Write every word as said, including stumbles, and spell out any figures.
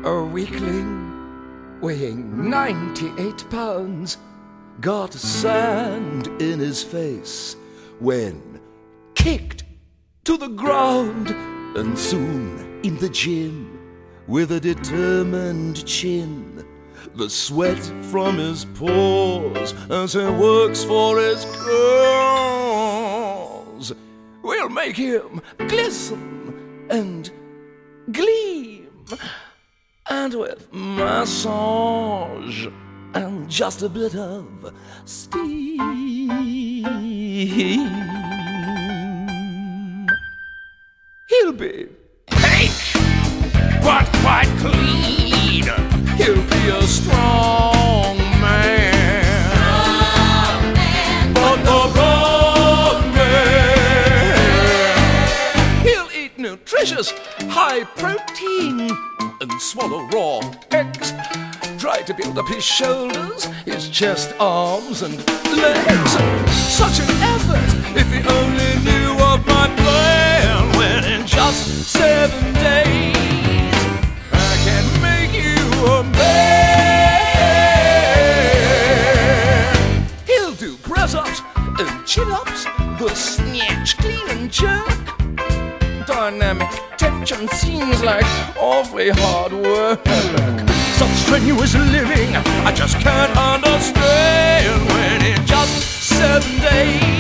A weakling weighing ninety-eight pounds got sand in his face when kicked to the ground, and soon in the gym with a determined chin, the sweat from his pores as he works for his cause will make him glisten and gleam. And with massage and just a bit of steam, he'll be pink but quite clean. He'll be a strong man, strong man. But the wrong man. He'll eat nutritious, high protein and swallow raw eggs. Try to build up his shoulders, his chest, arms and legs. Such an effort if he only knew of my plan, when in just seven days I can make you a man. He'll do press-ups and chin-ups, the snatch, clean and jerk. Dynamic tension seems like awfully hard work. Such strenuous living I just can't understand, when in just seven days